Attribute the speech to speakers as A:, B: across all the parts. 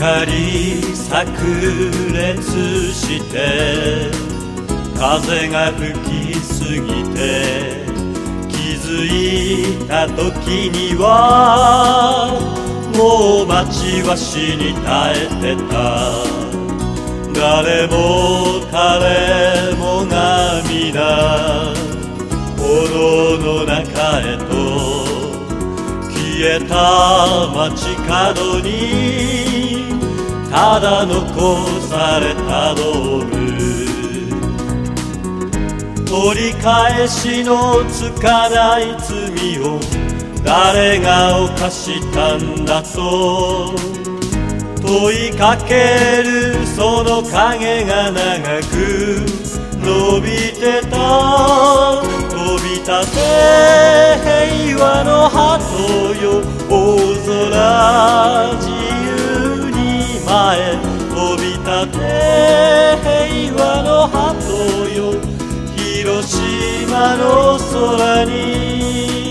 A: 光炸裂して風が吹きすぎて気づいた時にはもう街は死に絶えてた。誰も彼もが皆炎の中へと消えた街角にただ残された道具、取り返しのつかない罪を誰が犯したんだと問いかけるその影が長く伸びてた。飛び立て平和の鳩よ大空自由に前飛び立て平和の鳩よ広島の空に。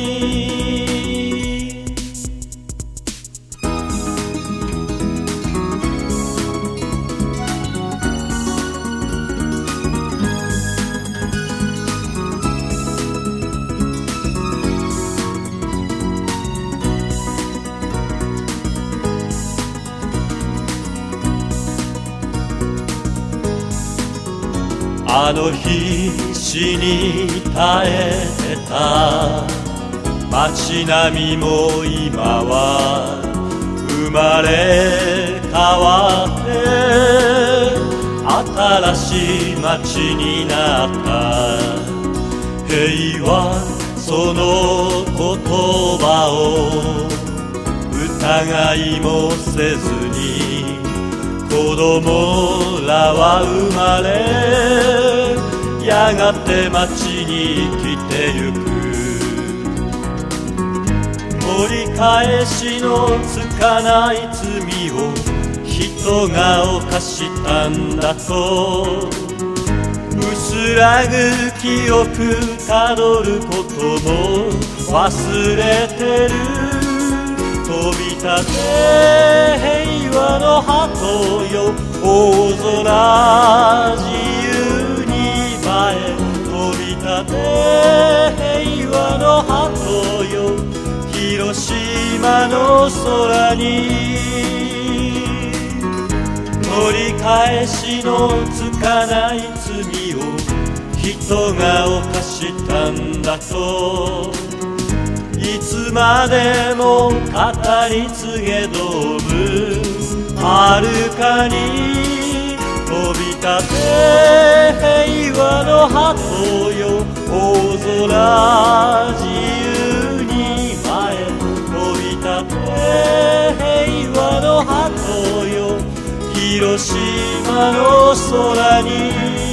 A: あの日死に耐えてた街並みも今は生まれ変わって新しい街になった。平和その言葉を疑いもせずに子供らは生まれやがて街に来てゆく。取り返しのつかない罪を人が犯したんだと薄らぐ記憶たどることも忘れてる。飛び立て平和の鳩よ大空自由に前飛び立て平和の鳩よ広島の空に。取り返しのつかない罪を人が犯したんだといつまでも語り継げどむ遥かに飛び立て平和の鳩よ大空自由に前飛び立て平和の鳩よ広島の空に。